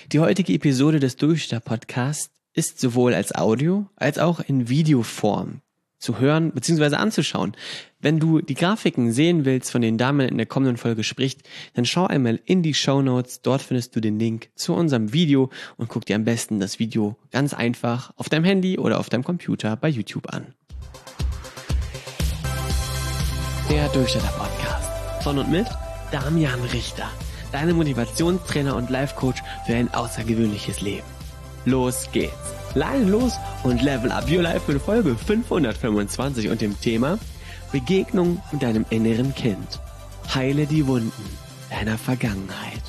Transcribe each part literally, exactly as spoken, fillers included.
Die heutige Episode des Durchstarter-Podcasts ist sowohl als Audio als auch in Videoform zu hören bzw. anzuschauen. Wenn du die Grafiken sehen willst, von denen Damian in der kommenden Folge spricht, dann schau einmal in die Shownotes. Dort findest du den Link zu unserem Video und guck dir am besten das Video ganz einfach auf deinem Handy oder auf deinem Computer bei YouTube an. Der Durchstarter-Podcast von und mit Damian Richter, deine Motivationstrainer und Life-Coach für ein außergewöhnliches Leben. Los geht's! Lade los und level up your life in Folge fünfhundertfünfundzwanzig und dem Thema Begegnung mit deinem inneren Kind. Heile die Wunden deiner Vergangenheit.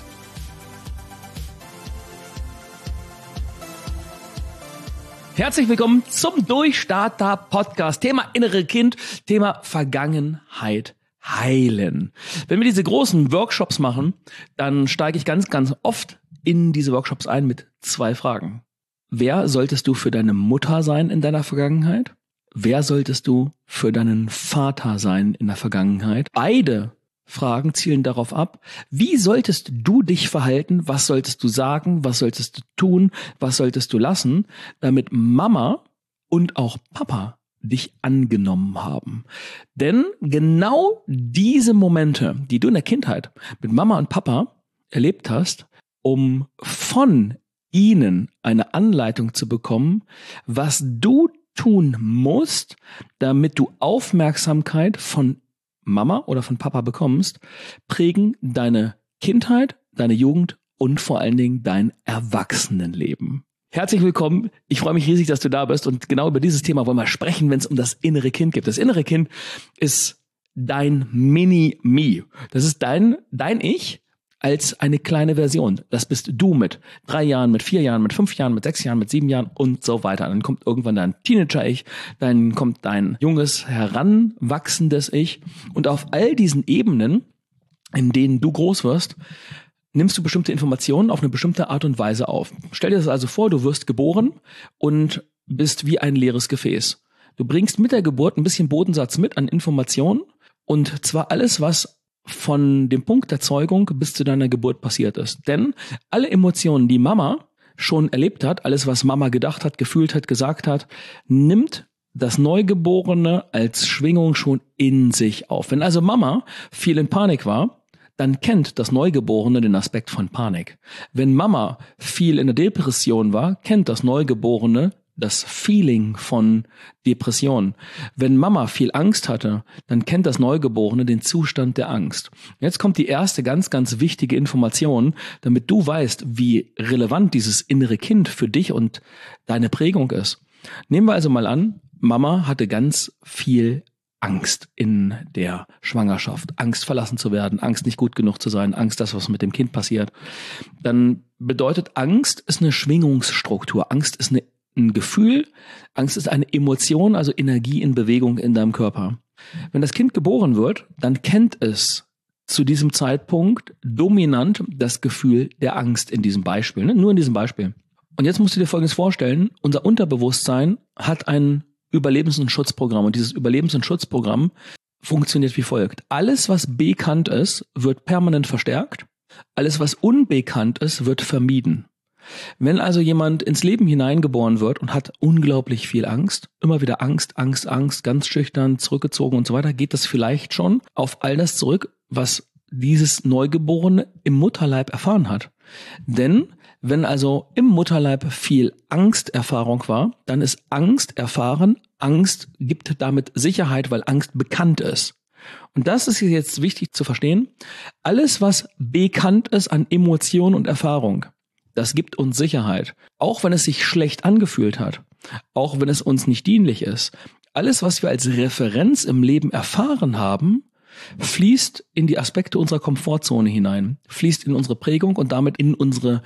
Herzlich willkommen zum Durchstarter-Podcast. Thema innere Kind, Thema Vergangenheit heilen. Wenn wir diese großen Workshops machen, dann steige ich ganz, ganz oft in diese Workshops ein mit zwei Fragen. Wer solltest du für deine Mutter sein in deiner Vergangenheit? Wer solltest du für deinen Vater sein in der Vergangenheit? Beide Fragen zielen darauf ab, wie solltest du dich verhalten, was solltest du sagen, was solltest du tun, was solltest du lassen, damit Mama und auch Papa dich angenommen haben. Denn genau diese Momente, die du in der Kindheit mit Mama und Papa erlebt hast, um von ihnen eine Anleitung zu bekommen, was du tun musst, damit du Aufmerksamkeit von Mama oder von Papa bekommst, prägen deine Kindheit, deine Jugend und vor allen Dingen dein Erwachsenenleben. Herzlich willkommen. Ich freue mich riesig, dass du da bist und genau über dieses Thema wollen wir sprechen, wenn es um das innere Kind geht. Das innere Kind ist dein Mini-Me. Das ist dein, dein Ich als eine kleine Version. Das bist du mit drei Jahren, mit vier Jahren, mit fünf Jahren, mit sechs Jahren, mit sieben Jahren und so weiter. Dann kommt irgendwann dein Teenager-Ich, dann kommt dein junges, heranwachsendes Ich. Und auf all diesen Ebenen, in denen du groß wirst, nimmst du bestimmte Informationen auf eine bestimmte Art und Weise auf. Stell dir das also vor, du wirst geboren und bist wie ein leeres Gefäß. Du bringst mit der Geburt ein bisschen Bodensatz mit an Informationen und zwar alles, was von dem Punkt der Zeugung bis zu deiner Geburt passiert ist. Denn alle Emotionen, die Mama schon erlebt hat, alles, was Mama gedacht hat, gefühlt hat, gesagt hat, nimmt das Neugeborene als Schwingung schon in sich auf. Wenn also Mama viel in Panik war, dann kennt das Neugeborene den Aspekt von Panik. Wenn Mama viel in der Depression war, kennt das Neugeborene das Feeling von Depression. Wenn Mama viel Angst hatte, dann kennt das Neugeborene den Zustand der Angst. Jetzt kommt die erste ganz, ganz wichtige Information, damit du weißt, wie relevant dieses innere Kind für dich und deine Prägung ist. Nehmen wir also mal an, Mama hatte ganz viel Angst in der Schwangerschaft. Angst, verlassen zu werden, Angst, nicht gut genug zu sein, Angst, dass was mit dem Kind passiert. Dann bedeutet, Angst ist eine Schwingungsstruktur. Angst ist eine ein Gefühl, Angst ist eine Emotion, also Energie in Bewegung in deinem Körper. Wenn das Kind geboren wird, dann kennt es zu diesem Zeitpunkt dominant das Gefühl der Angst in diesem Beispiel, ne? Nur in diesem Beispiel. Und jetzt musst du dir Folgendes vorstellen, unser Unterbewusstsein hat ein Überlebens- und Schutzprogramm und dieses Überlebens- und Schutzprogramm funktioniert wie folgt. Alles, was bekannt ist, wird permanent verstärkt. Alles, was unbekannt ist, wird vermieden. Wenn also jemand ins Leben hineingeboren wird und hat unglaublich viel Angst, immer wieder Angst, Angst, Angst, ganz schüchtern, zurückgezogen und so weiter, geht das vielleicht schon auf all das zurück, was dieses Neugeborene im Mutterleib erfahren hat. Denn wenn also im Mutterleib viel Angsterfahrung war, dann ist Angst erfahren, Angst gibt damit Sicherheit, weil Angst bekannt ist. Und das ist jetzt wichtig zu verstehen. Alles, was bekannt ist an Emotion und Erfahrung, das gibt uns Sicherheit, auch wenn es sich schlecht angefühlt hat, auch wenn es uns nicht dienlich ist. Alles, was wir als Referenz im Leben erfahren haben, fließt in die Aspekte unserer Komfortzone hinein, fließt in unsere Prägung und damit in unsere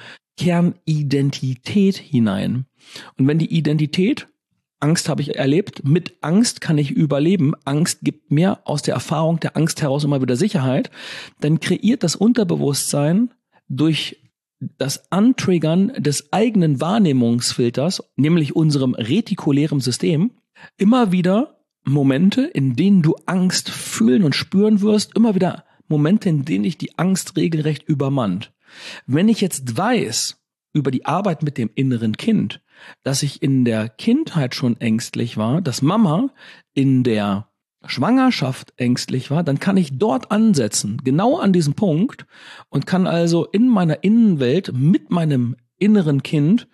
Kernidentität hinein. Und wenn die Identität, Angst habe ich erlebt, mit Angst kann ich überleben, Angst gibt mir aus der Erfahrung der Angst heraus immer wieder Sicherheit, dann kreiert das Unterbewusstsein durch das Antriggern des eigenen Wahrnehmungsfilters, nämlich unserem retikulären System, immer wieder Momente, in denen du Angst fühlen und spüren wirst, immer wieder Momente, in denen dich die Angst regelrecht übermannt. Wenn ich jetzt weiß, über die Arbeit mit dem inneren Kind, dass ich in der Kindheit schon ängstlich war, dass Mama in der Schwangerschaft ängstlich war, dann kann ich dort ansetzen, genau an diesem Punkt, und kann also in meiner Innenwelt mit meinem inneren Kind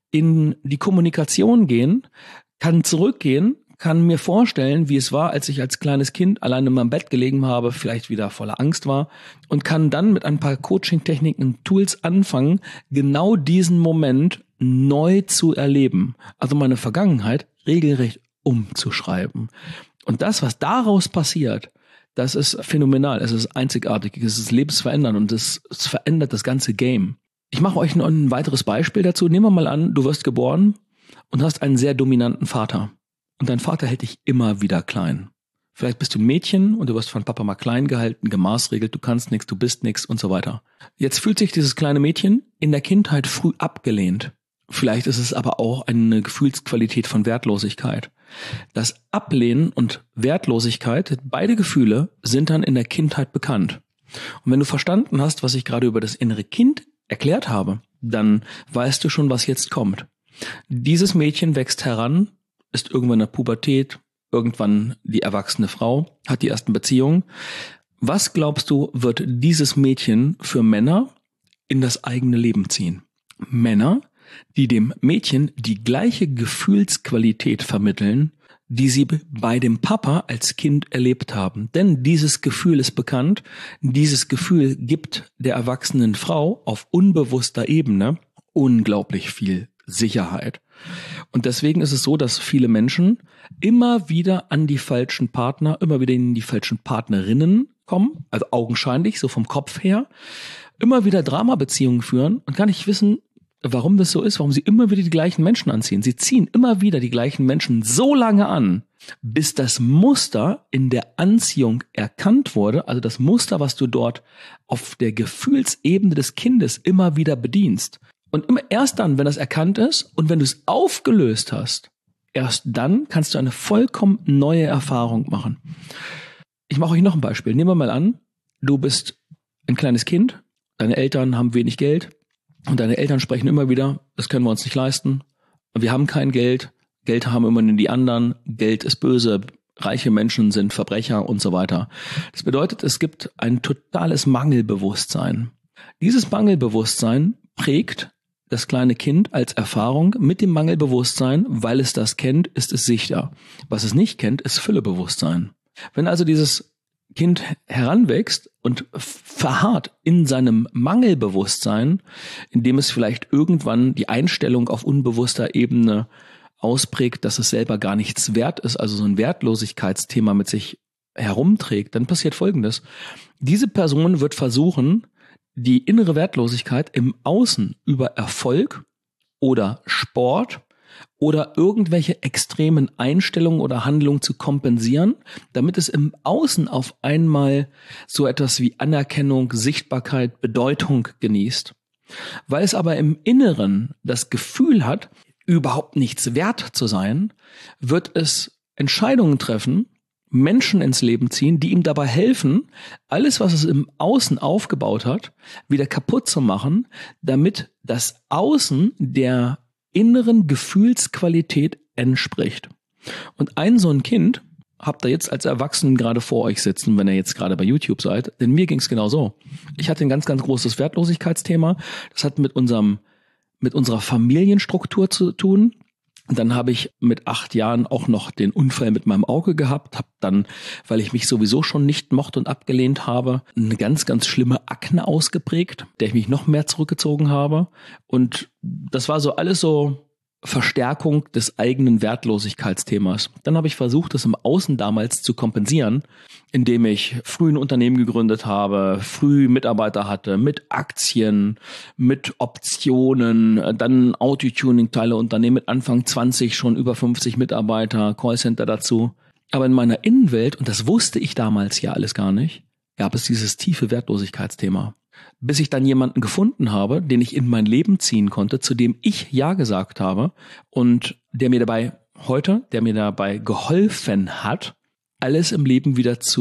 in die Kommunikation gehen, kann zurückgehen, kann mir vorstellen, wie es war, als ich als kleines Kind allein in meinem Bett gelegen habe, vielleicht wieder voller Angst war, und kann dann mit ein paar Coaching-Techniken und Tools anfangen, genau diesen Moment neu zu erleben. Also meine Vergangenheit regelrecht umzuschreiben. Und das, was daraus passiert, das ist phänomenal, es ist einzigartig, es ist lebensverändernd und es, es verändert das ganze Game. Ich mache euch noch ein weiteres Beispiel dazu. Nehmen wir mal an, du wirst geboren und hast einen sehr dominanten Vater. Und dein Vater hält dich immer wieder klein. Vielleicht bist du ein Mädchen und du wirst von Papa mal klein gehalten, gemaßregelt, du kannst nichts, du bist nichts und so weiter. Jetzt fühlt sich dieses kleine Mädchen in der Kindheit früh abgelehnt. Vielleicht ist es aber auch eine Gefühlsqualität von Wertlosigkeit. Das Ablehnen und Wertlosigkeit, beide Gefühle sind dann in der Kindheit bekannt. Und wenn du verstanden hast, was ich gerade über das innere Kind erklärt habe, dann weißt du schon, was jetzt kommt. Dieses Mädchen wächst heran, ist irgendwann in der Pubertät, irgendwann die erwachsene Frau, hat die ersten Beziehungen. Was glaubst du, wird dieses Mädchen für Männer in das eigene Leben ziehen? Männer, die dem Mädchen die gleiche Gefühlsqualität vermitteln, die sie bei dem Papa als Kind erlebt haben. Denn dieses Gefühl ist bekannt, dieses Gefühl gibt der erwachsenen Frau auf unbewusster Ebene unglaublich viel Sicherheit. Und deswegen ist es so, dass viele Menschen immer wieder an die falschen Partner, immer wieder in die falschen Partnerinnen kommen, also augenscheinlich, so vom Kopf her, immer wieder Dramabeziehungen führen und gar nicht wissen, warum das so ist, warum sie immer wieder die gleichen Menschen anziehen. Sie ziehen immer wieder die gleichen Menschen so lange an, bis das Muster in der Anziehung erkannt wurde, also das Muster, was du dort auf der Gefühlsebene des Kindes immer wieder bedienst. Und immer erst dann, wenn das erkannt ist und wenn du es aufgelöst hast, erst dann kannst du eine vollkommen neue Erfahrung machen. Ich mache euch noch ein Beispiel. Nehmen wir mal an, du bist ein kleines Kind, deine Eltern haben wenig Geld und deine Eltern sprechen immer wieder, das können wir uns nicht leisten, wir haben kein Geld, Geld haben immer nur die anderen, Geld ist böse, reiche Menschen sind Verbrecher und so weiter. Das bedeutet, es gibt ein totales Mangelbewusstsein. Dieses Mangelbewusstsein prägt das kleine Kind als Erfahrung mit dem Mangelbewusstsein, weil es das kennt, ist es sicher. Was es nicht kennt, ist Füllebewusstsein. Wenn also dieses Kind heranwächst und verharrt in seinem Mangelbewusstsein, indem es vielleicht irgendwann die Einstellung auf unbewusster Ebene ausprägt, dass es selber gar nichts wert ist, also so ein Wertlosigkeitsthema mit sich herumträgt, dann passiert Folgendes. Diese Person wird versuchen, die innere Wertlosigkeit im Außen über Erfolg oder Sport oder irgendwelche extremen Einstellungen oder Handlungen zu kompensieren, damit es im Außen auf einmal so etwas wie Anerkennung, Sichtbarkeit, Bedeutung genießt. Weil es aber im Inneren das Gefühl hat, überhaupt nichts wert zu sein, wird es Entscheidungen treffen, Menschen ins Leben ziehen, die ihm dabei helfen, alles, was es im Außen aufgebaut hat, wieder kaputt zu machen, damit das Außen der inneren Gefühlsqualität entspricht. Und ein so ein Kind habt ihr jetzt als Erwachsenen gerade vor euch sitzen, wenn ihr jetzt gerade bei YouTube seid, denn mir ging es genau so. Ich hatte ein ganz, ganz großes Wertlosigkeitsthema. Das hat mit unserem, mit unserer Familienstruktur zu tun. Und dann habe ich mit acht Jahren auch noch den Unfall mit meinem Auge gehabt, habe dann, weil ich mich sowieso schon nicht mochte und abgelehnt habe, eine ganz, ganz schlimme Akne ausgeprägt, der ich mich noch mehr zurückgezogen habe. Und das war so alles so Verstärkung des eigenen Wertlosigkeitsthemas. Dann habe ich versucht, das im Außen damals zu kompensieren, indem ich früh ein Unternehmen gegründet habe, früh Mitarbeiter hatte, mit Aktien, mit Optionen, dann Autotuning-Teile Unternehmen mit Anfang zwanzig schon über fünfzig Mitarbeiter, Callcenter dazu. Aber in meiner Innenwelt, und das wusste ich damals ja alles gar nicht, gab es dieses tiefe Wertlosigkeitsthema. Bis ich dann jemanden gefunden habe, den ich in mein Leben ziehen konnte, zu dem ich Ja gesagt habe und der mir dabei heute, der mir dabei geholfen hat, alles im Leben wieder zu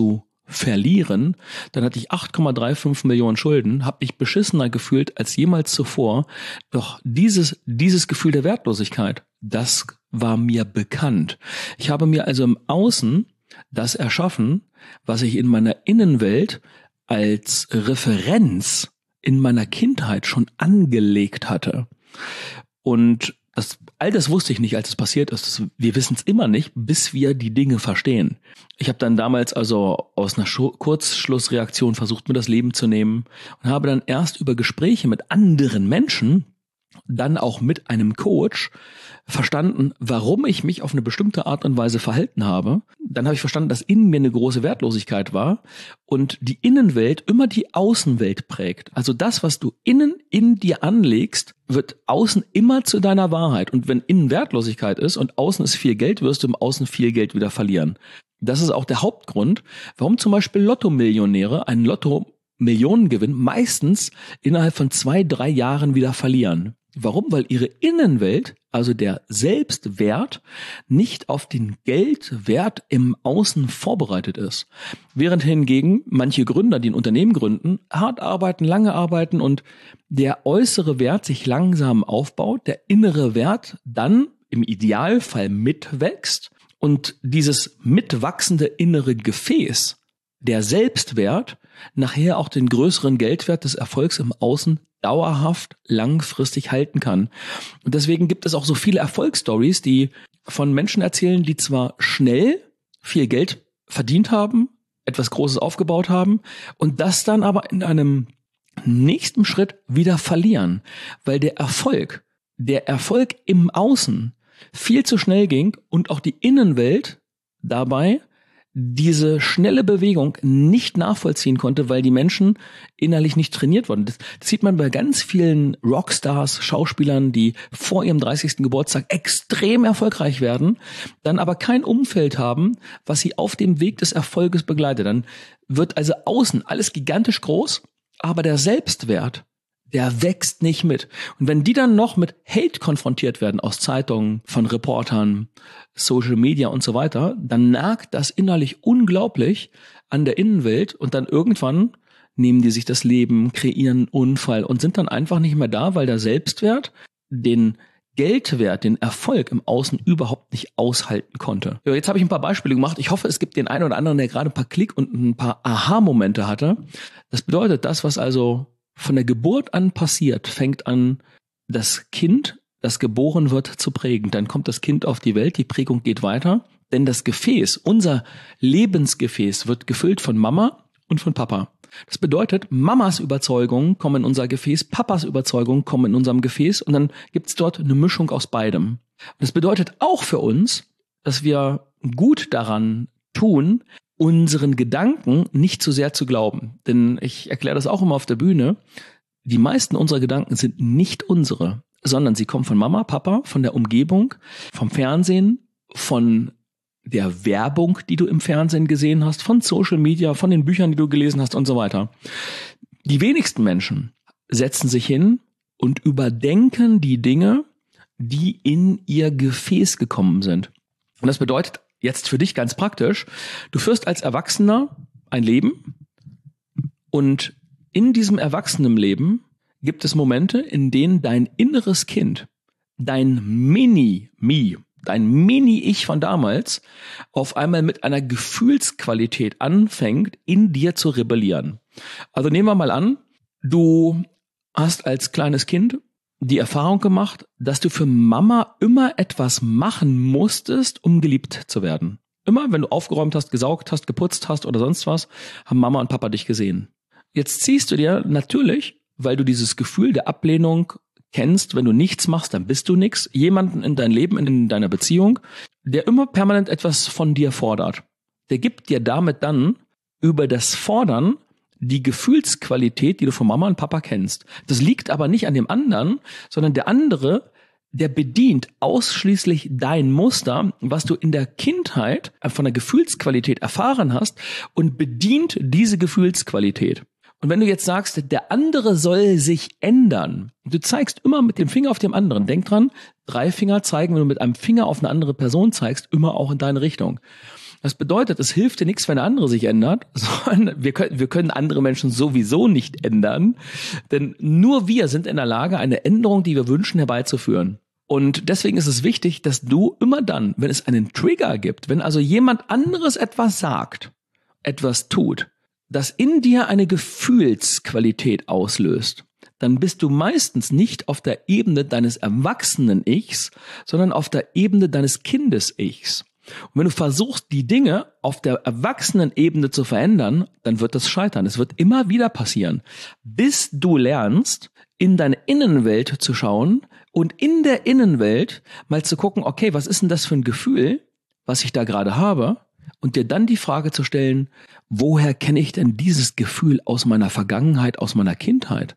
verlieren, dann hatte ich acht Komma fünfunddreißig Millionen Schulden, habe mich beschissener gefühlt als jemals zuvor. Doch dieses, dieses Gefühl der Wertlosigkeit, das war mir bekannt. Ich habe mir also im Außen das erschaffen, was ich in meiner Innenwelt als Referenz in meiner Kindheit schon angelegt hatte. Und das, all das wusste ich nicht, als es passiert ist. Das, wir wissen es immer nicht, bis wir die Dinge verstehen. Ich habe dann damals also aus einer Schu- Kurzschlussreaktion versucht, mir das Leben zu nehmen und habe dann erst über Gespräche mit anderen Menschen, dann auch mit einem Coach, verstanden, warum ich mich auf eine bestimmte Art und Weise verhalten habe. Dann habe ich verstanden, dass in mir eine große Wertlosigkeit war und die Innenwelt immer die Außenwelt prägt. Also das, was du innen in dir anlegst, wird außen immer zu deiner Wahrheit. Und wenn innen Wertlosigkeit ist und außen ist viel Geld, wirst du im Außen viel Geld wieder verlieren. Das ist auch der Hauptgrund, warum zum Beispiel Lotto-Millionäre einen Lotto-Millionengewinn meistens innerhalb von zwei, drei Jahren wieder verlieren. Warum? Weil ihre Innenwelt, also der Selbstwert, nicht auf den Geldwert im Außen vorbereitet ist. Während hingegen manche Gründer, die ein Unternehmen gründen, hart arbeiten, lange arbeiten und der äußere Wert sich langsam aufbaut, der innere Wert dann im Idealfall mitwächst und dieses mitwachsende innere Gefäß, der Selbstwert, nachher auch den größeren Geldwert des Erfolgs im Außen dauerhaft, langfristig halten kann. Und deswegen gibt es auch so viele Erfolgsstories, die von Menschen erzählen, die zwar schnell viel Geld verdient haben, etwas Großes aufgebaut haben und das dann aber in einem nächsten Schritt wieder verlieren, weil der Erfolg, der Erfolg im Außen viel zu schnell ging und auch die Innenwelt dabei diese schnelle Bewegung nicht nachvollziehen konnte, weil die Menschen innerlich nicht trainiert wurden. Das, das sieht man bei ganz vielen Rockstars, Schauspielern, die vor ihrem dreißigsten Geburtstag extrem erfolgreich werden, dann aber kein Umfeld haben, was sie auf dem Weg des Erfolges begleitet. Dann wird also außen alles gigantisch groß, aber der Selbstwert, der wächst nicht mit. Und wenn die dann noch mit Hate konfrontiert werden aus Zeitungen, von Reportern, Social Media und so weiter, dann nagt das innerlich unglaublich an der Innenwelt und dann irgendwann nehmen die sich das Leben, kreieren einen Unfall und sind dann einfach nicht mehr da, weil der Selbstwert den Geldwert, den Erfolg im Außen überhaupt nicht aushalten konnte. Ja, jetzt habe ich ein paar Beispiele gemacht. Ich hoffe, es gibt den einen oder anderen, der gerade ein paar Klick und ein paar Aha-Momente hatte. Das bedeutet, das, was also von der Geburt an passiert, fängt an, das Kind, das geboren wird, zu prägen. Dann kommt das Kind auf die Welt, die Prägung geht weiter, denn das Gefäß, unser Lebensgefäß, wird gefüllt von Mama und von Papa. Das bedeutet, Mamas Überzeugungen kommen in unser Gefäß, Papas Überzeugungen kommen in unserem Gefäß und dann gibt's dort eine Mischung aus beidem. Und das bedeutet auch für uns, dass wir gut daran tun, unseren Gedanken nicht zu sehr zu glauben. Denn ich erkläre das auch immer auf der Bühne. Die meisten unserer Gedanken sind nicht unsere, sondern sie kommen von Mama, Papa, von der Umgebung, vom Fernsehen, von der Werbung, die du im Fernsehen gesehen hast, von Social Media, von den Büchern, die du gelesen hast und so weiter. Die wenigsten Menschen setzen sich hin und überdenken die Dinge, die in ihr Gefäß gekommen sind. Und das bedeutet, jetzt für dich ganz praktisch, du führst als Erwachsener ein Leben und in diesem Erwachsenenleben gibt es Momente, in denen dein inneres Kind, dein Mini-Me, dein Mini-Ich von damals auf einmal mit einer Gefühlsqualität anfängt, in dir zu rebellieren. Also nehmen wir mal an, du hast als kleines Kind die Erfahrung gemacht, dass du für Mama immer etwas machen musstest, um geliebt zu werden. Immer, wenn du aufgeräumt hast, gesaugt hast, geputzt hast oder sonst was, haben Mama und Papa dich gesehen. Jetzt ziehst du dir natürlich, weil du dieses Gefühl der Ablehnung kennst, wenn du nichts machst, dann bist du nichts, jemanden in dein Leben, in deiner Beziehung, der immer permanent etwas von dir fordert. Der gibt dir damit dann über das Fordern die Gefühlsqualität, die du von Mama und Papa kennst. Das liegt aber nicht an dem anderen, sondern der andere, der bedient ausschließlich dein Muster, was du in der Kindheit von der Gefühlsqualität erfahren hast und bedient diese Gefühlsqualität. Und wenn du jetzt sagst, der andere soll sich ändern, du zeigst immer mit dem Finger auf dem anderen. Denk dran, drei Finger zeigen, wenn du mit einem Finger auf eine andere Person zeigst, immer auch in deine Richtung. Das bedeutet, es hilft dir nichts, wenn der andere sich ändert, sondern wir können, wir können andere Menschen sowieso nicht ändern, denn nur wir sind in der Lage, eine Änderung, die wir wünschen, herbeizuführen. Und deswegen ist es wichtig, dass du immer dann, wenn es einen Trigger gibt, wenn also jemand anderes etwas sagt, etwas tut, das in dir eine Gefühlsqualität auslöst, dann bist du meistens nicht auf der Ebene deines erwachsenen Ichs, sondern auf der Ebene deines Kindes-Ichs. Und wenn du versuchst, die Dinge auf der Erwachsenenebene zu verändern, dann wird das scheitern. Es wird immer wieder passieren, bis du lernst, in deine Innenwelt zu schauen und in der Innenwelt mal zu gucken, okay, was ist denn das für ein Gefühl, was ich da gerade habe? Und dir dann die Frage zu stellen, woher kenne ich denn dieses Gefühl aus meiner Vergangenheit, aus meiner Kindheit?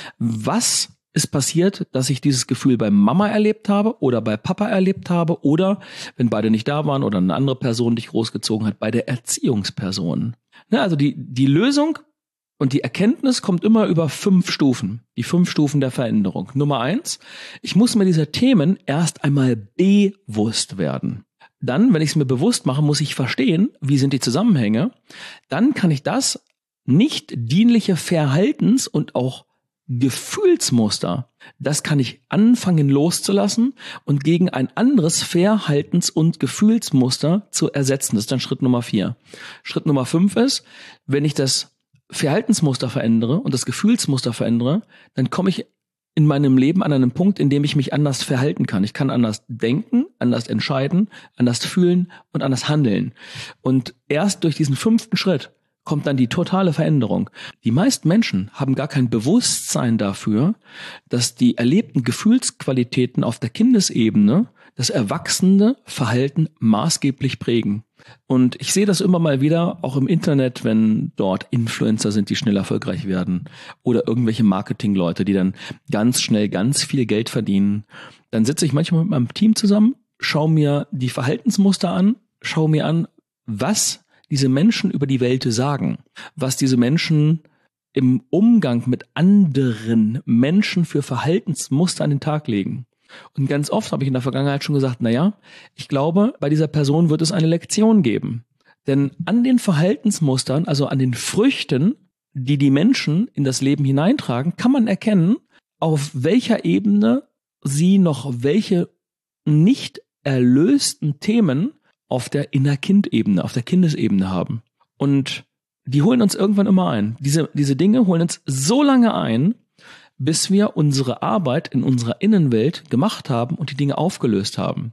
Was ist passiert, dass ich dieses Gefühl bei Mama erlebt habe oder bei Papa erlebt habe oder, wenn beide nicht da waren oder eine andere Person dich großgezogen hat, bei der Erziehungsperson? Ne, also die, die Lösung und die Erkenntnis kommt immer über fünf Stufen, die fünf Stufen der Veränderung. Nummer eins, ich muss mir dieser Themen erst einmal bewusst werden. Dann, wenn ich es mir bewusst mache, muss ich verstehen, wie sind die Zusammenhänge. Dann kann ich das nicht dienliche Verhaltens- und auch Gefühlsmuster, das kann ich anfangen loszulassen und gegen ein anderes Verhaltens- und Gefühlsmuster zu ersetzen. Das ist dann Schritt Nummer vier. Schritt Nummer fünf ist, wenn ich das Verhaltensmuster verändere und das Gefühlsmuster verändere, dann komme ich in meinem Leben an einen Punkt, in dem ich mich anders verhalten kann. Ich kann anders denken, anders entscheiden, anders fühlen und anders handeln. Und erst durch diesen fünften Schritt kommt dann die totale Veränderung. Die meisten Menschen haben gar kein Bewusstsein dafür, dass die erlebten Gefühlsqualitäten auf der Kindesebene das erwachsene Verhalten maßgeblich prägen. Und ich sehe das immer mal wieder, auch im Internet, wenn dort Influencer sind, die schnell erfolgreich werden oder irgendwelche Marketingleute, die dann ganz schnell ganz viel Geld verdienen. Dann sitze ich manchmal mit meinem Team zusammen, schaue mir die Verhaltensmuster an, schaue mir an, was diese Menschen über die Welt sagen, was diese Menschen im Umgang mit anderen Menschen für Verhaltensmuster an den Tag legen. Und ganz oft habe ich in der Vergangenheit schon gesagt, naja, ich glaube, bei dieser Person wird es eine Lektion geben. Denn an den Verhaltensmustern, also an den Früchten, die die Menschen in das Leben hineintragen, kann man erkennen, auf welcher Ebene sie noch welche nicht erlösten Themen auf der Innerkindebene, auf der Kindesebene haben. Und die holen uns irgendwann immer ein. Diese, diese Dinge holen uns so lange ein, bis wir unsere Arbeit in unserer Innenwelt gemacht haben und die Dinge aufgelöst haben.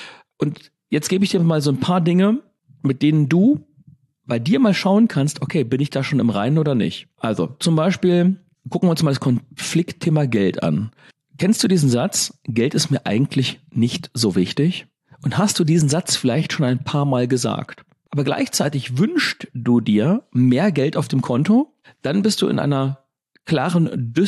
Und jetzt gebe ich dir mal so ein paar Dinge, mit denen du bei dir mal schauen kannst, okay, bin ich da schon im Reinen oder nicht? Also zum Beispiel gucken wir uns mal das Konfliktthema Geld an. Kennst du diesen Satz, Geld ist mir eigentlich nicht so wichtig? Und hast du diesen Satz vielleicht schon ein paar Mal gesagt? Aber gleichzeitig wünschst du dir mehr Geld auf dem Konto, dann bist du in einer klaren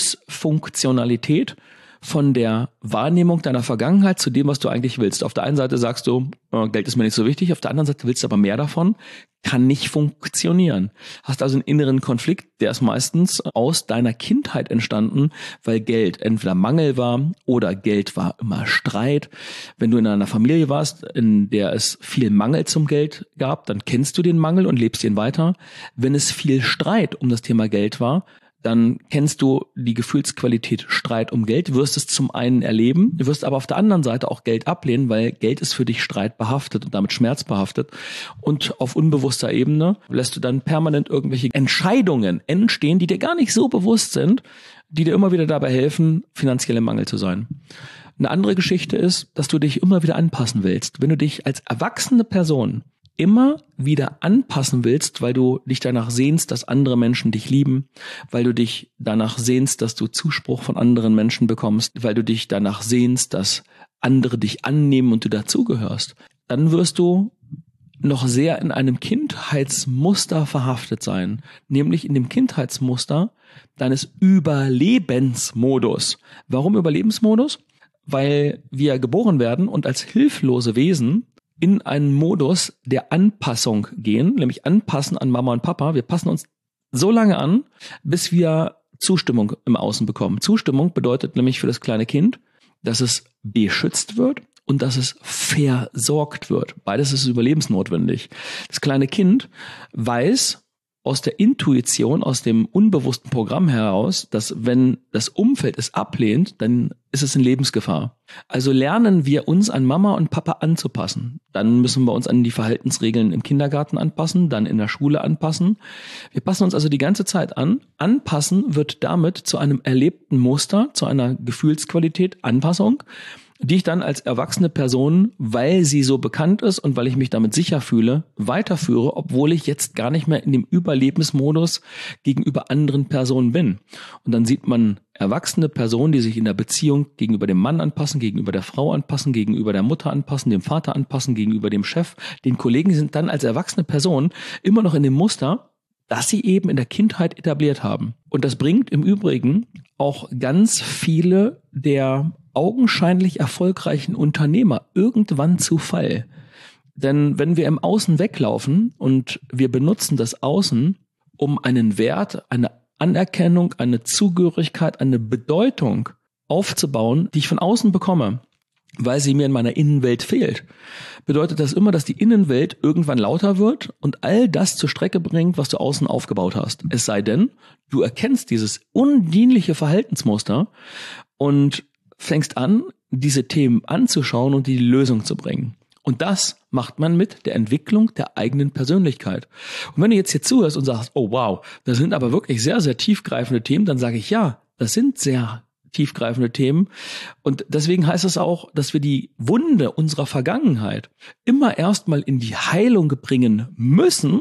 Dysfunktionalität von der Wahrnehmung deiner Vergangenheit zu dem, was du eigentlich willst. Auf der einen Seite sagst du, äh, Geld ist mir nicht so wichtig, auf der anderen Seite willst du aber mehr davon, kann nicht funktionieren. Hast also einen inneren Konflikt, der ist meistens aus deiner Kindheit entstanden, weil Geld entweder Mangel war oder Geld war immer Streit. Wenn du in einer Familie warst, in der es viel Mangel zum Geld gab, dann kennst du den Mangel und lebst ihn weiter. Wenn es viel Streit um das Thema Geld war, dann kennst du die Gefühlsqualität Streit um Geld, wirst es zum einen erleben, du wirst aber auf der anderen Seite auch Geld ablehnen, weil Geld ist für dich streitbehaftet und damit schmerzbehaftet. Und auf unbewusster Ebene lässt du dann permanent irgendwelche Entscheidungen entstehen, die dir gar nicht so bewusst sind, die dir immer wieder dabei helfen, finanziell im Mangel zu sein. Eine andere Geschichte ist, dass du dich immer wieder anpassen willst. Wenn du dich als erwachsene Person immer wieder anpassen willst, weil du dich danach sehnst, dass andere Menschen dich lieben, weil du dich danach sehnst, dass du Zuspruch von anderen Menschen bekommst, weil du dich danach sehnst, dass andere dich annehmen und du dazugehörst, dann wirst du noch sehr in einem Kindheitsmuster verhaftet sein, nämlich in dem Kindheitsmuster deines Überlebensmodus. Warum Überlebensmodus? Weil wir geboren werden und als hilflose Wesen in einen Modus der Anpassung gehen, nämlich anpassen an Mama und Papa. Wir passen uns so lange an, bis wir Zustimmung im Außen bekommen. Zustimmung bedeutet nämlich für das kleine Kind, dass es beschützt wird und dass es versorgt wird. Beides ist überlebensnotwendig. Das kleine Kind weiß aus der Intuition, aus dem unbewussten Programm heraus, dass wenn das Umfeld es ablehnt, dann ist es in Lebensgefahr. Also lernen wir uns an Mama und Papa anzupassen. Dann müssen wir uns an die Verhaltensregeln im Kindergarten anpassen, dann in der Schule anpassen. Wir passen uns also die ganze Zeit an. Anpassen wird damit zu einem erlebten Muster, zu einer Gefühlsqualität, Anpassung, die ich dann als erwachsene Person, weil sie so bekannt ist und weil ich mich damit sicher fühle, weiterführe, obwohl ich jetzt gar nicht mehr in dem Überlebensmodus gegenüber anderen Personen bin. Und dann sieht man erwachsene Personen, die sich in der Beziehung gegenüber dem Mann anpassen, gegenüber der Frau anpassen, gegenüber der Mutter anpassen, dem Vater anpassen, gegenüber dem Chef, den Kollegen, die sind dann als erwachsene Personen immer noch in dem Muster, das sie eben in der Kindheit etabliert haben. Und das bringt im Übrigen auch ganz viele der augenscheinlich erfolgreichen Unternehmer irgendwann zu Fall. Denn wenn wir im Außen weglaufen und wir benutzen das Außen, um einen Wert, eine Anerkennung, eine Zugehörigkeit, eine Bedeutung aufzubauen, die ich von außen bekomme, weil sie mir in meiner Innenwelt fehlt, bedeutet das immer, dass die Innenwelt irgendwann lauter wird und all das zur Strecke bringt, was du außen aufgebaut hast. Es sei denn, du erkennst dieses undienliche Verhaltensmuster und fängst an, diese Themen anzuschauen und die Lösung zu bringen. Und das macht man mit der Entwicklung der eigenen Persönlichkeit. Und wenn du jetzt hier zuhörst und sagst, oh wow, das sind aber wirklich sehr, sehr tiefgreifende Themen, dann sage ich, ja, das sind sehr tiefgreifende Themen. Und deswegen heißt es auch, dass wir die Wunde unserer Vergangenheit immer erstmal in die Heilung bringen müssen,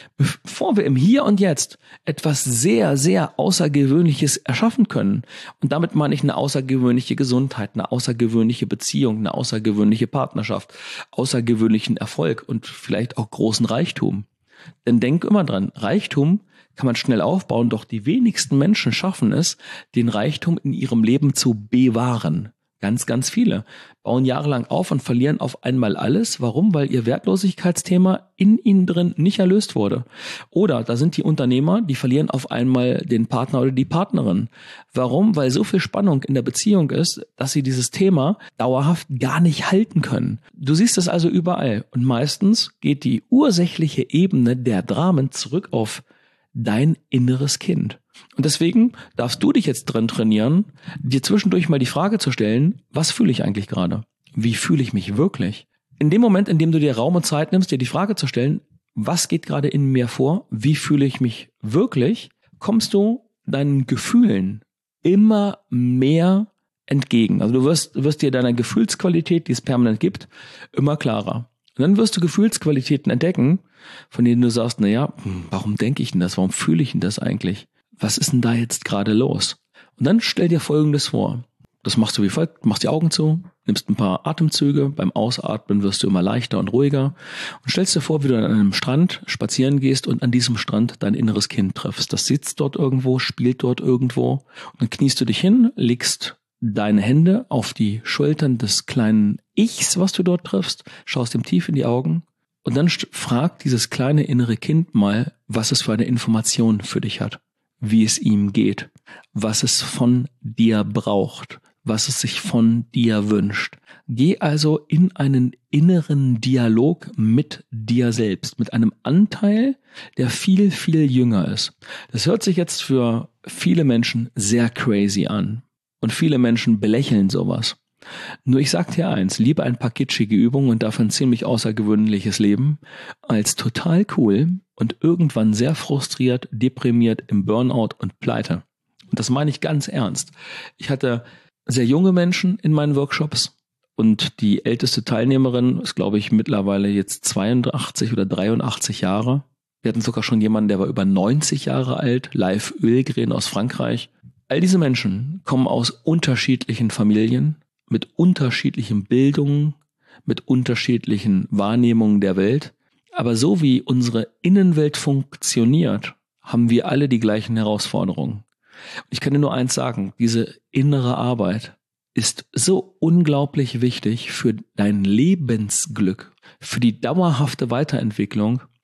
bevor wir im Hier und Jetzt etwas sehr, sehr Außergewöhnliches erschaffen können. Und damit meine ich eine außergewöhnliche Gesundheit, eine außergewöhnliche Beziehung, eine außergewöhnliche Partnerschaft, außergewöhnlichen Erfolg und vielleicht auch großen Reichtum. Denn denk immer dran, Reichtum kann man schnell aufbauen, doch die wenigsten Menschen schaffen es, den Reichtum in ihrem Leben zu bewahren. Ganz, ganz viele bauen jahrelang auf und verlieren auf einmal alles. Warum? Weil ihr Wertlosigkeitsthema in ihnen drin nicht erlöst wurde. Oder da sind die Unternehmer, die verlieren auf einmal den Partner oder die Partnerin. Warum? Weil so viel Spannung in der Beziehung ist, dass sie dieses Thema dauerhaft gar nicht halten können. Du siehst es also überall. Und meistens geht die ursächliche Ebene der Dramen zurück auf dein inneres Kind. Und deswegen darfst du dich jetzt drin trainieren, dir zwischendurch mal die Frage zu stellen, was fühle ich eigentlich gerade? Wie fühle ich mich wirklich? In dem Moment, in dem du dir Raum und Zeit nimmst, dir die Frage zu stellen, was geht gerade in mir vor? Wie fühle ich mich wirklich? Kommst du deinen Gefühlen immer mehr entgegen. Also du wirst, du wirst dir deiner Gefühlsqualität, die es permanent gibt, immer klarer. Und dann wirst du Gefühlsqualitäten entdecken, von denen du sagst, naja, warum denke ich denn das? Warum fühle ich denn das eigentlich? Was ist denn da jetzt gerade los? Und dann stell dir Folgendes vor. Das machst du wie folgt. Du machst die Augen zu, nimmst ein paar Atemzüge. Beim Ausatmen wirst du immer leichter und ruhiger. Und stellst dir vor, wie du an einem Strand spazieren gehst und an diesem Strand dein inneres Kind triffst. Das sitzt dort irgendwo, spielt dort irgendwo. Und dann kniest du dich hin, legst deine Hände auf die Schultern des kleinen Ichs, was du dort triffst, schaust ihm tief in die Augen und dann fragt dieses kleine innere Kind mal, was es für eine Information für dich hat, wie es ihm geht, was es von dir braucht, was es sich von dir wünscht. Geh also in einen inneren Dialog mit dir selbst, mit einem Anteil, der viel, viel jünger ist. Das hört sich jetzt für viele Menschen sehr crazy an. Und viele Menschen belächeln sowas. Nur ich sag dir eins, lieber ein paar kitschige Übungen und dafür ein ziemlich außergewöhnliches Leben, als total cool und irgendwann sehr frustriert, deprimiert im Burnout und pleite. Und das meine ich ganz ernst. Ich hatte sehr junge Menschen in meinen Workshops und die älteste Teilnehmerin ist, glaube ich, mittlerweile jetzt zweiundachtzig oder dreiundachtzig Jahre. Wir hatten sogar schon jemanden, der war über neunzig Jahre alt, Live Ölgren aus Frankreich. All diese Menschen kommen aus unterschiedlichen Familien, mit unterschiedlichen Bildungen, mit unterschiedlichen Wahrnehmungen der Welt. Aber so wie unsere Innenwelt funktioniert, haben wir alle die gleichen Herausforderungen. Ich kann dir nur eins sagen, diese innere Arbeit ist so unglaublich wichtig für dein Lebensglück, für die dauerhafte Weiterentwicklung,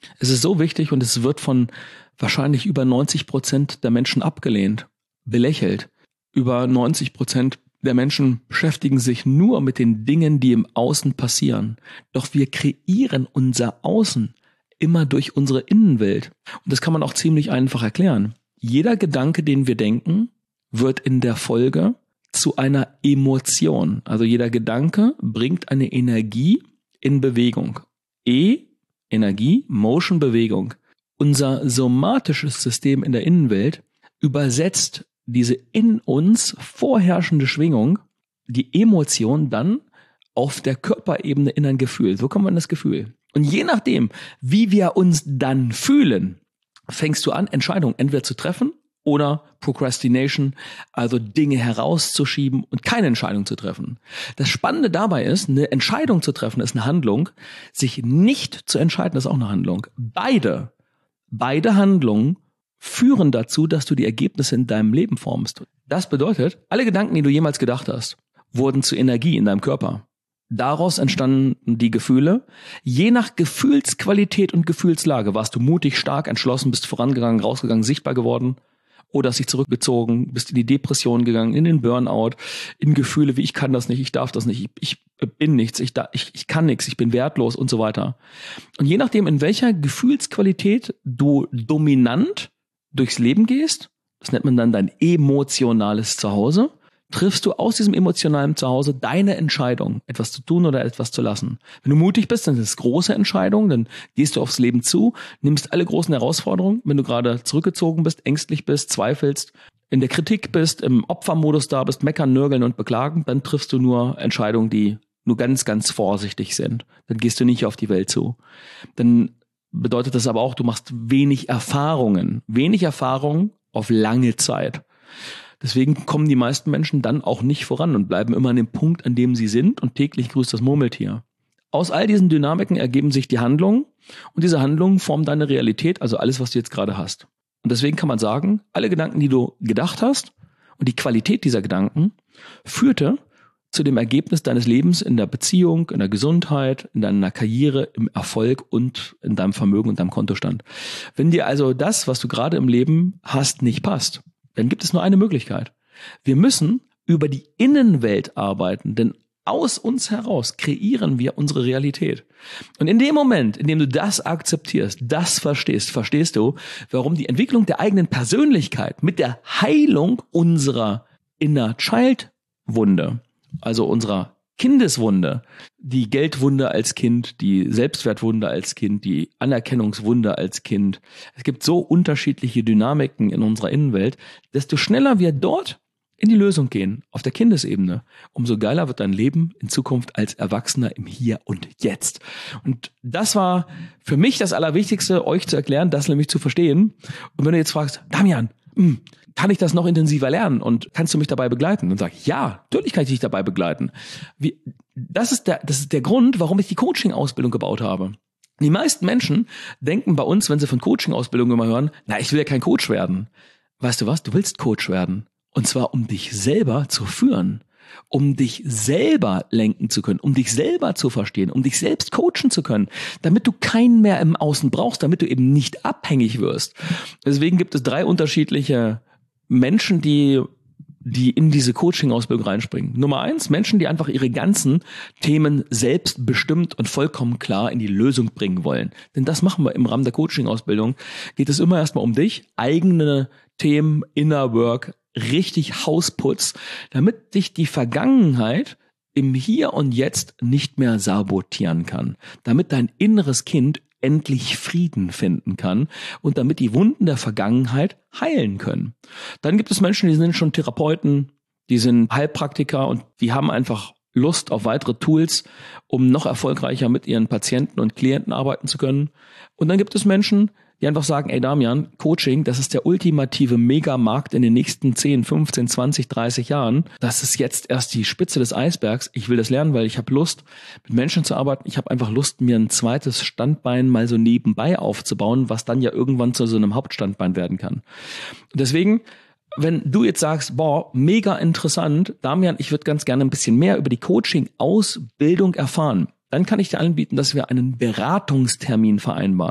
Es ist so wichtig und es wird von wahrscheinlich über neunzig Prozent der Menschen abgelehnt, belächelt. Über neunzig Prozent der Menschen beschäftigen sich nur mit den Dingen, die im Außen passieren. Doch wir kreieren unser Außen immer durch unsere Innenwelt. Und das kann man auch ziemlich einfach erklären. Jeder Gedanke, den wir denken, wird in der Folge zu einer Emotion. Also jeder Gedanke bringt eine Energie in Bewegung. E, Energie, Motion, Bewegung. Unser somatisches System in der Innenwelt übersetzt diese in uns vorherrschende Schwingung, die Emotion dann auf der Körperebene in ein Gefühl. So kommt man in das Gefühl. Und je nachdem, wie wir uns dann fühlen, fängst du an, Entscheidungen entweder zu treffen oder Procrastination, also Dinge herauszuschieben und keine Entscheidung zu treffen. Das Spannende dabei ist, eine Entscheidung zu treffen ist eine Handlung, sich nicht zu entscheiden ist auch eine Handlung. Beide, beide Handlungen führen dazu, dass du die Ergebnisse in deinem Leben formst. Das bedeutet, alle Gedanken, die du jemals gedacht hast, wurden zu Energie in deinem Körper. Daraus entstanden die Gefühle. Je nach Gefühlsqualität und Gefühlslage warst du mutig, stark, entschlossen, bist vorangegangen, rausgegangen, sichtbar geworden oder hast dich zurückgezogen, bist in die Depression gegangen, in den Burnout, in Gefühle wie ich kann das nicht, ich darf das nicht, ich, ich bin nichts, ich, da, ich, ich kann nichts, ich bin wertlos und so weiter. Und je nachdem, in welcher Gefühlsqualität du dominant durchs Leben gehst, das nennt man dann dein emotionales Zuhause, triffst du aus diesem emotionalen Zuhause deine Entscheidung, etwas zu tun oder etwas zu lassen. Wenn du mutig bist, dann sind es große Entscheidungen, dann gehst du aufs Leben zu, nimmst alle großen Herausforderungen. Wenn du gerade zurückgezogen bist, ängstlich bist, zweifelst, in der Kritik bist, im Opfermodus da bist, meckern, nörgeln und beklagen, dann triffst du nur Entscheidungen, die nur ganz, ganz vorsichtig sind. Dann gehst du nicht auf die Welt zu. Dann bedeutet das aber auch, du machst wenig Erfahrungen. Wenig Erfahrung auf lange Zeit. Deswegen kommen die meisten Menschen dann auch nicht voran und bleiben immer an dem Punkt, an dem sie sind und täglich grüßt das Murmeltier. Aus all diesen Dynamiken ergeben sich die Handlungen und diese Handlungen formen deine Realität, also alles, was du jetzt gerade hast. Und deswegen kann man sagen, alle Gedanken, die du gedacht hast und die Qualität dieser Gedanken führte zu dem Ergebnis deines Lebens in der Beziehung, in der Gesundheit, in deiner Karriere, im Erfolg und in deinem Vermögen und deinem Kontostand. Wenn dir also das, was du gerade im Leben hast, nicht passt, dann gibt es nur eine Möglichkeit. Wir müssen über die Innenwelt arbeiten, denn aus uns heraus kreieren wir unsere Realität. Und in dem Moment, in dem du das akzeptierst, das verstehst, verstehst du, warum die Entwicklung der eigenen Persönlichkeit mit der Heilung unserer Inner Child Wunde, also unserer Kindeswunde, die Geldwunde als Kind, die Selbstwertwunde als Kind, die Anerkennungswunde als Kind. Es gibt so unterschiedliche Dynamiken in unserer Innenwelt. Desto schneller wir dort in die Lösung gehen, auf der Kindesebene, umso geiler wird dein Leben in Zukunft als Erwachsener im Hier und Jetzt. Und das war für mich das Allerwichtigste, euch zu erklären, das nämlich zu verstehen. Und wenn du jetzt fragst, Damian, mh, kann ich das noch intensiver lernen und kannst du mich dabei begleiten? Und sag ich, ja, natürlich kann ich dich dabei begleiten. Wie, das ist der, das ist der Grund, warum ich die Coaching-Ausbildung gebaut habe. Die meisten Menschen denken bei uns, wenn sie von Coaching-Ausbildung immer hören, na, ich will ja kein Coach werden. Weißt du was? Du willst Coach werden. Und zwar, um dich selber zu führen, um dich selber lenken zu können, um dich selber zu verstehen, um dich selbst coachen zu können, damit du keinen mehr im Außen brauchst, damit du eben nicht abhängig wirst. Deswegen gibt es drei unterschiedliche Menschen, die die in diese Coaching-Ausbildung reinspringen. Nummer eins, Menschen, die einfach ihre ganzen Themen selbstbestimmt und vollkommen klar in die Lösung bringen wollen. Denn das machen wir im Rahmen der Coaching-Ausbildung. Geht es immer erstmal um dich, eigene Themen, Inner Work, richtig Hausputz, damit dich die Vergangenheit im Hier und Jetzt nicht mehr sabotieren kann. Damit dein inneres Kind endlich Frieden finden kann und damit die Wunden der Vergangenheit heilen können. Dann gibt es Menschen, die sind schon Therapeuten, die sind Heilpraktiker und die haben einfach Lust auf weitere Tools, um noch erfolgreicher mit ihren Patienten und Klienten arbeiten zu können. Und dann gibt es Menschen, die einfach sagen, ey Damian, Coaching, das ist der ultimative Megamarkt in den nächsten zehn, fünfzehn, zwanzig, dreißig Jahren. Das ist jetzt erst die Spitze des Eisbergs. Ich will das lernen, weil ich habe Lust, mit Menschen zu arbeiten. Ich habe einfach Lust, mir ein zweites Standbein mal so nebenbei aufzubauen, was dann ja irgendwann zu so einem Hauptstandbein werden kann. Deswegen, wenn du jetzt sagst, boah, mega interessant, Damian, ich würde ganz gerne ein bisschen mehr über die Coaching-Ausbildung erfahren, dann kann ich dir anbieten, dass wir einen Beratungstermin vereinbaren.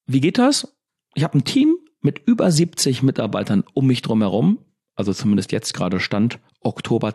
wie geht das? Ich habe ein Team mit über siebzig Mitarbeitern um mich drum herum, also zumindest jetzt gerade Stand Oktober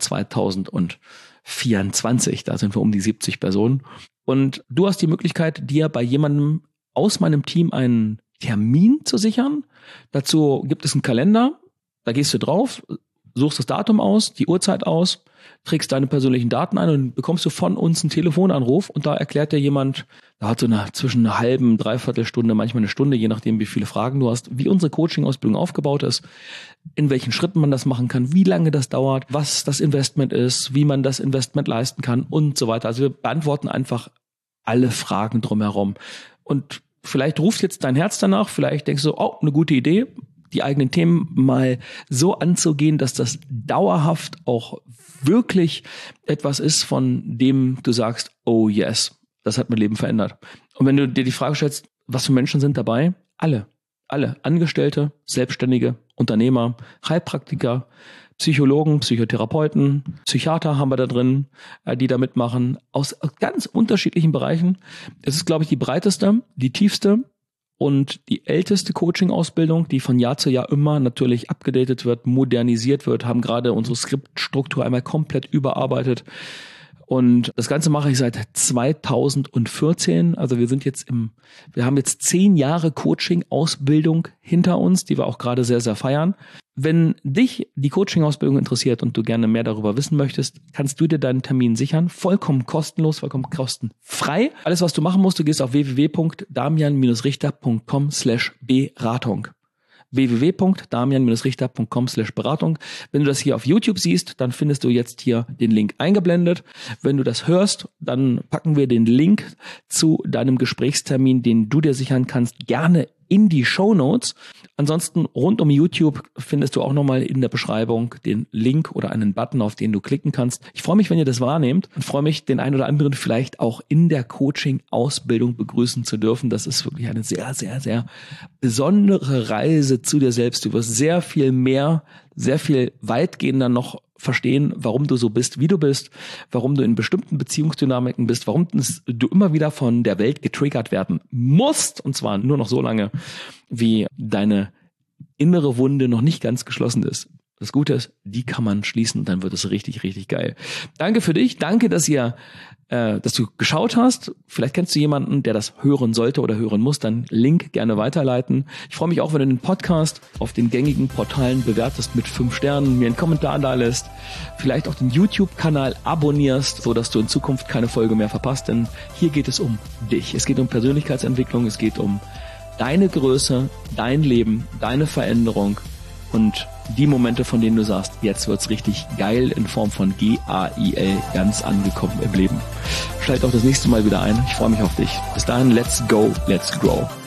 zweitausendvierundzwanzig, da sind wir um die siebzig Personen. Und du hast die Möglichkeit, dir bei jemandem aus meinem Team einen Termin zu sichern. Dazu gibt es einen Kalender, da gehst du drauf, suchst das Datum aus, die Uhrzeit aus, trägst deine persönlichen Daten ein und bekommst du von uns einen Telefonanruf und da erklärt dir jemand, da hat so eine, zwischen einer halben, dreiviertel Stunde, manchmal eine Stunde, je nachdem wie viele Fragen du hast, wie unsere Coaching-Ausbildung aufgebaut ist, in welchen Schritten man das machen kann, wie lange das dauert, was das Investment ist, wie man das Investment leisten kann und so weiter. Also wir beantworten einfach alle Fragen drumherum. Und vielleicht ruft jetzt dein Herz danach, vielleicht denkst du, oh, eine gute Idee, die eigenen Themen mal so anzugehen, dass das dauerhaft auch wirklich etwas ist, von dem du sagst, oh yes, das hat mein Leben verändert. Und wenn du dir die Frage stellst, was für Menschen sind dabei? Alle, alle, Angestellte, Selbstständige, Unternehmer, Heilpraktiker, Psychologen, Psychotherapeuten, Psychiater haben wir da drin, die da mitmachen, aus ganz unterschiedlichen Bereichen. Es ist, glaube ich, die breiteste, die tiefste und die älteste Coaching-Ausbildung, die von Jahr zu Jahr immer natürlich abgedatet wird, modernisiert wird, haben gerade unsere Skriptstruktur einmal komplett überarbeitet. Und das Ganze mache ich seit zweitausendvierzehn. Also wir sind jetzt im, wir haben jetzt zehn Jahre Coaching-Ausbildung hinter uns, die wir auch gerade sehr, sehr feiern. Wenn dich die Coaching-Ausbildung interessiert und du gerne mehr darüber wissen möchtest, kannst du dir deinen Termin sichern. Vollkommen kostenlos, vollkommen kostenfrei. Alles, was du machen musst, du gehst auf w w w punkt damian richter punkt com slash beratung. w w w punkt damian richter punkt com slash Beratung. Wenn du das hier auf YouTube siehst, dann findest du jetzt hier den Link eingeblendet. Wenn du das hörst, dann packen wir den Link zu deinem Gesprächstermin, den du dir sichern kannst, gerne in die Shownotes. Ansonsten rund um YouTube findest du auch nochmal in der Beschreibung den Link oder einen Button, auf den du klicken kannst. Ich freue mich, wenn ihr das wahrnehmt und freue mich, den einen oder anderen vielleicht auch in der Coaching-Ausbildung begrüßen zu dürfen. Das ist wirklich eine sehr, sehr, sehr besondere Reise zu dir selbst. Du wirst sehr viel mehr, sehr viel weitgehender noch verstehen, warum du so bist, wie du bist, warum du in bestimmten Beziehungsdynamiken bist, warum du immer wieder von der Welt getriggert werden musst, und zwar nur noch so lange, wie deine innere Wunde noch nicht ganz geschlossen ist. Das Gute ist, die kann man schließen und dann wird es richtig, richtig geil. Danke für dich, danke, dass ihr, äh, dass du geschaut hast. Vielleicht kennst du jemanden, der das hören sollte oder hören muss, dann Link gerne weiterleiten. Ich freue mich auch, wenn du den Podcast auf den gängigen Portalen bewertest mit fünf Sternen, mir einen Kommentar da lässt, vielleicht auch den YouTube-Kanal abonnierst, so dass du in Zukunft keine Folge mehr verpasst, denn hier geht es um dich. Es geht um Persönlichkeitsentwicklung, es geht um deine Größe, dein Leben, deine Veränderung und die Momente, von denen du sagst, jetzt wird's richtig geil in Form von G A I L, ganz angekommen im Leben. Schalt auch das nächste Mal wieder ein. Ich freue mich auf dich. Bis dahin, let's go, let's grow.